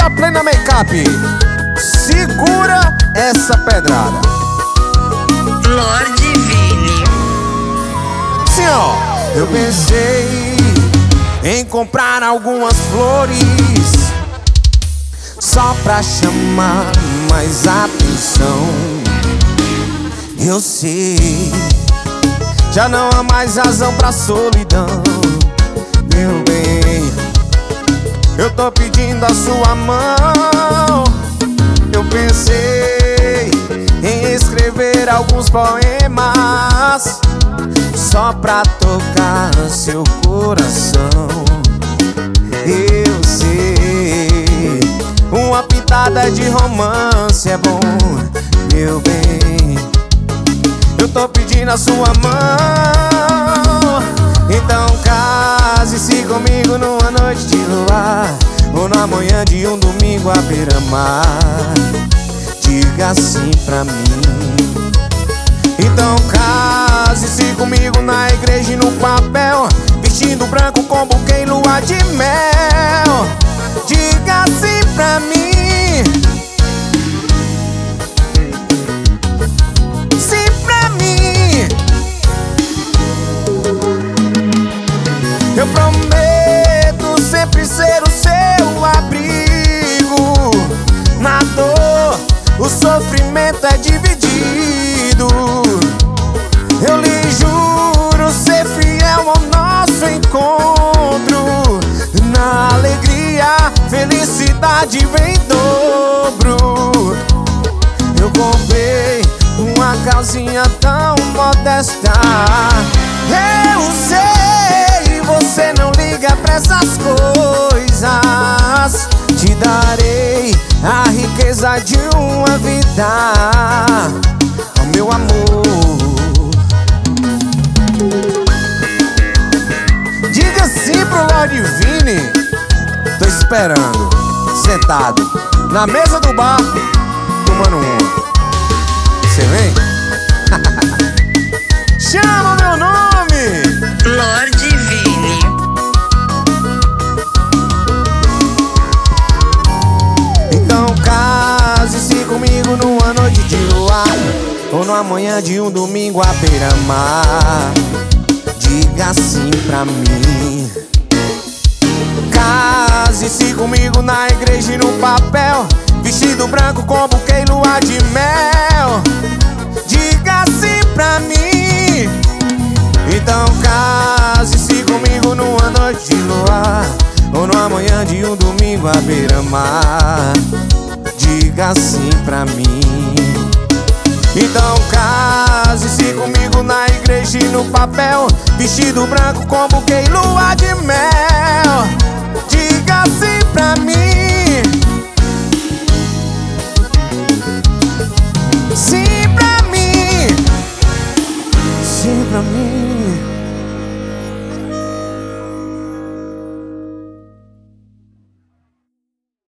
Plena Makeup. Segura essa pedrada. Lorde Vini. Sim, ó. Eu pensei em comprar algumas flores só pra chamar mais atenção. Eu sei, já não há mais razão pra solidão. Meu bem, eu tô pedindo a sua mão. Eu pensei em escrever alguns poemas só pra tocar seu coração. Eu sei, uma pitada de romance é bom, meu bem. Eu tô pedindo a sua mão. Então case-se comigo numa noite de luar, ou na manhã de um domingo à beira-mar. Diga sim pra mim. Então case-se comigo na igreja e no papel, vestindo branco com buquê e lua de mel. Diga sim pra mim. Sim pra mim. Eu prometo sempre ser o seu abrigo. Na dor, o sofrimento é dividido. Eu lhe juro ser fiel ao nosso encontro. Na alegria, felicidade vem em dobro. Eu comprei uma calcinha tão modesta. Eu sei, você não liga pra essas coisas. Te darei a riqueza de uma vida, oh, meu amor. Diga sim pro Lorde Vini. Tô esperando, sentado na mesa do bar, tomando uma. Você vem? Chama meu nome, Lorde Vini. então case-se comigo numa noite de luar, ou numa manhã de um domingo à beira-mar. Diga sim pra mim. Case-se comigo na igreja e no papel, vestido branco com buquê e lua de mel. Diga sim pra mim. Então case-se comigo numa noite de luar, ou numa manhã de um domingo à beira-mar. Diga sim pra mim. Então case-se comigo na igreja e no papel, vestido branco com buquê e lua de mel. Diga sim pra mim. Sim pra mim. Sim pra mim.